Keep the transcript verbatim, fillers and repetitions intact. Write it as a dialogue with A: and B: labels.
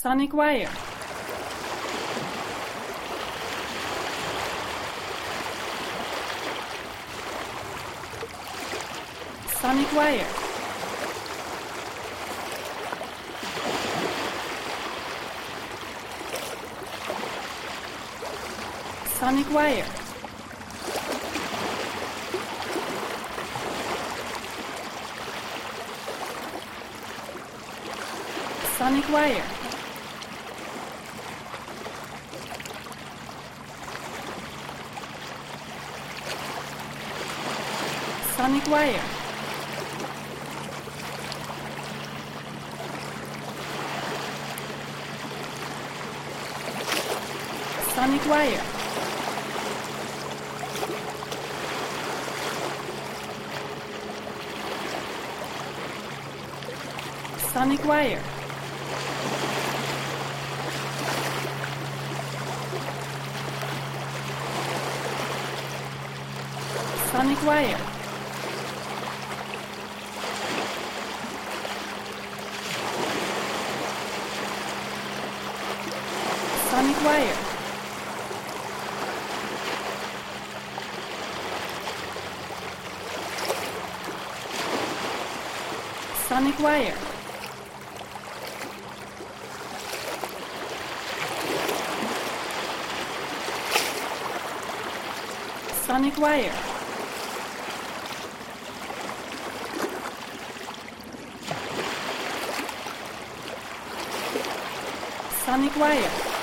A: Sonic wire. Sonic wire. Sonic wire. Sonic wire. Sonic wire. Sonic wire. Sonic wire. Sonic wire. Sonic wire. Sonic wire. Sonic wire. Sonic wire.